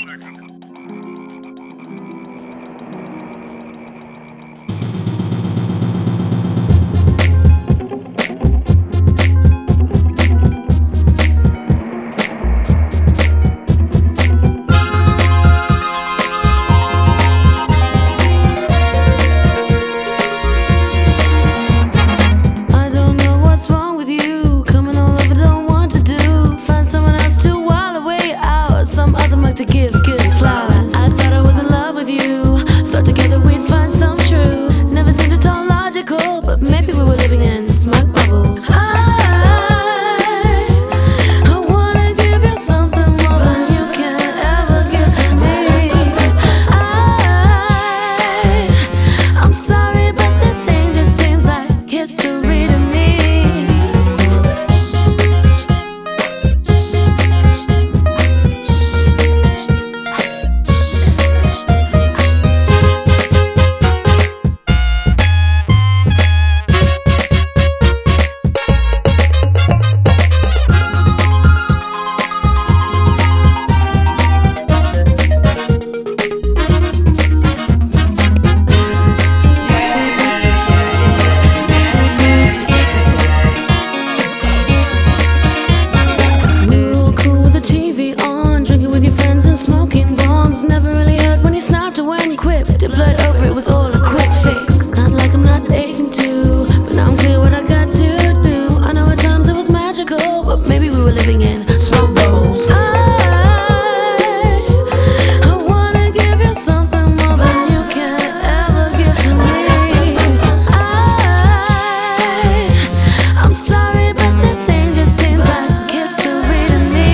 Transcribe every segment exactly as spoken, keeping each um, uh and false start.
To give good flower. I thought I was in love with you. Thought together we'd find some truth. Never seemed at all logical, but maybe we were living in smoke bubbles. I, I wanna give you something more than you can ever give to me. I, I'm sorry, but this thing just seems like history to me. Smoking bongs, never really hurt when you snapped or when you quipped. It blurred over, it was all a quick fix. It's not like I'm not aching to, but now I'm clear what I got to do. I know at times it was magical, but maybe we were living in smoke bubbles. I, I wanna give you something more than you can ever give to me. I, I'm sorry, but this thing just seems like history to me.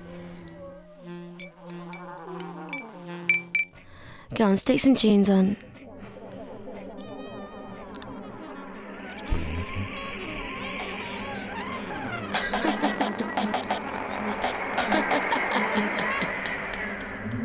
Go on, stick some tunes on.